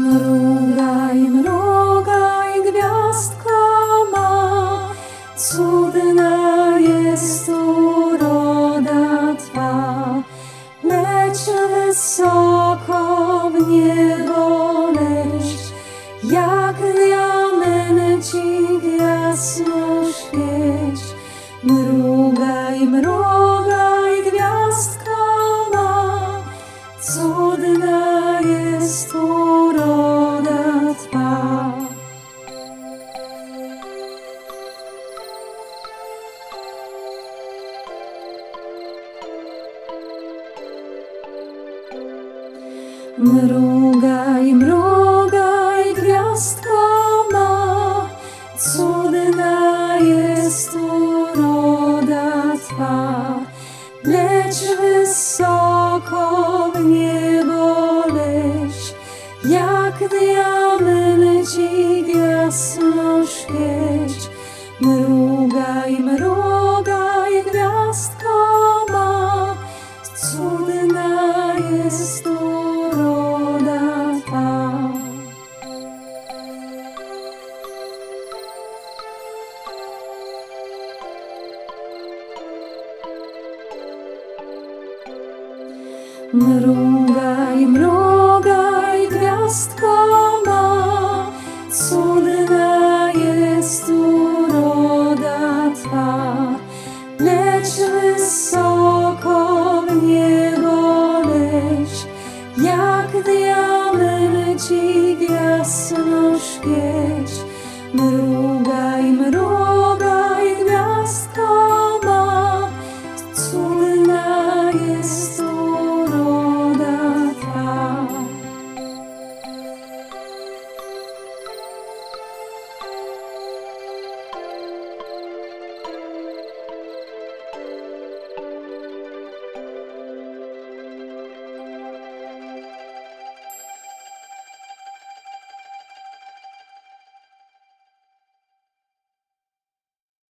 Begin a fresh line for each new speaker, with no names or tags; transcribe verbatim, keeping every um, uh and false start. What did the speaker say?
Mrugaj, mrugaj, gwiazdka ma, cudna jest uroda Twa. Leć wysoko w niebo, leć, jak diamencik jasno świeć. Mrugaj, mrugaj, gwiazdka ma, cudna jest uroda Twa. Mrugaj, mrugaj, gwiazdka ma, cudna jest uroda Twa. Leć wysoko w niebo, leć, jak diamencik jasno świeć. Mrugaj, mrugaj, gwiazdka ma, cudna jest uroda Twa. Mrugaj, mrugaj, gwiazdka ma, cudna jest uroda Twa. Leć wysoko w niebo, leć, jak diamencik jasno świeć. Mrugaj, mrugaj,